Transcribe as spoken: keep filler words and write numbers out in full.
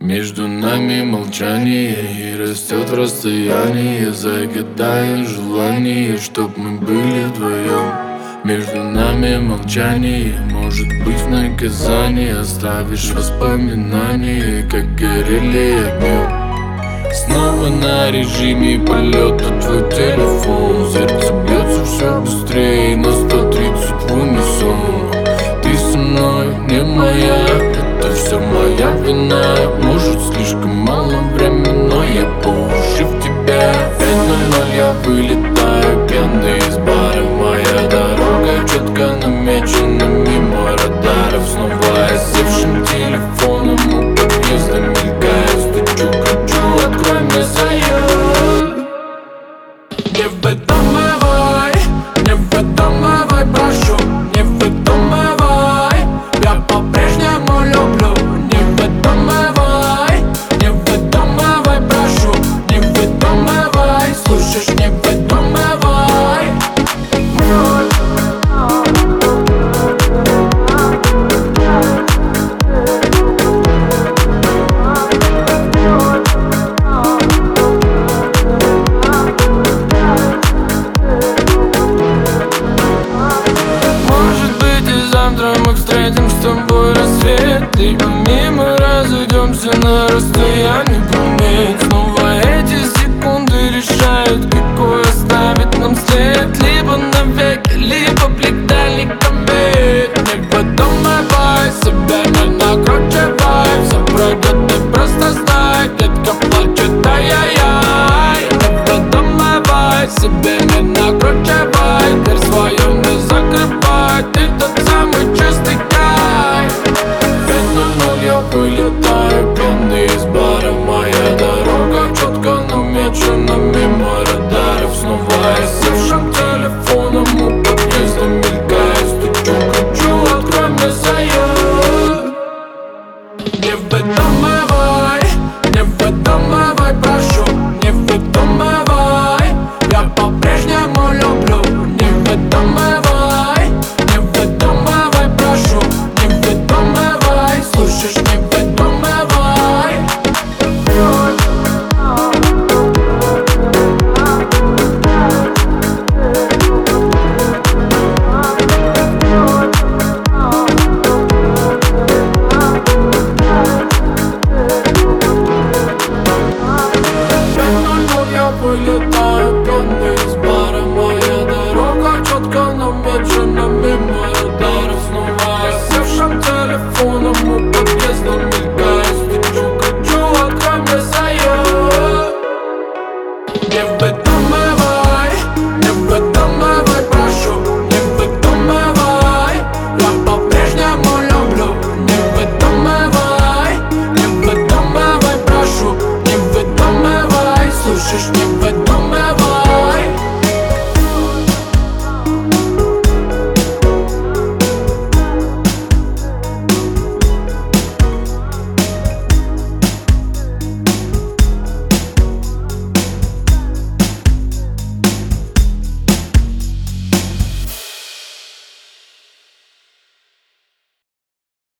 Между нами молчание и растет расстояние, загадая желание, чтоб мы были вдвоем. Между нами молчание, может быть наказание, оставишь воспоминания, как горели огнем. Снова на режиме полета твой телефон, сердце бьется все быстрее на сто тридцать в унисон. Ты со мной не моя, это все моя вина. Может, слишком мало времени, но я по уши в тебя. Пять ноль ноль я вылетаю, пьяный из бара. Моя дорога четко намечена мимо радаров. Снова я севшим телефоном у подъезда мелькаю, стучу, кричу, открой мне союз. Не выдумывай, не выдумывай, прошу, не выдумывай, я по-прежнему люблю. Не выдумывай, не выдумывай, прошу, не выдумывай, слышишь, не выдумывай. Завтра мы встретим с тобой рассвет, либо мимо разойдемся на расстоянии планет. Снова эти секунды решают, какой оставит нам след. Либо навеки, либо блик дальних комет. Не выдумывай, себя не накручивай, все пройдет, ты просто знай, детка плачет, ай-яй-яй. Не выдумывай, себя не накручивай, дверь свою не закрывай, ты тот самый чистый кайф. Пять ноль ноль я вылетаю, пьяный из бара. Моя дорога четко намечена мимо радаров. Снова я севшим телефоном у подъезда мелькаю, стучу, кричу, открой мне союз. Не выдумывай.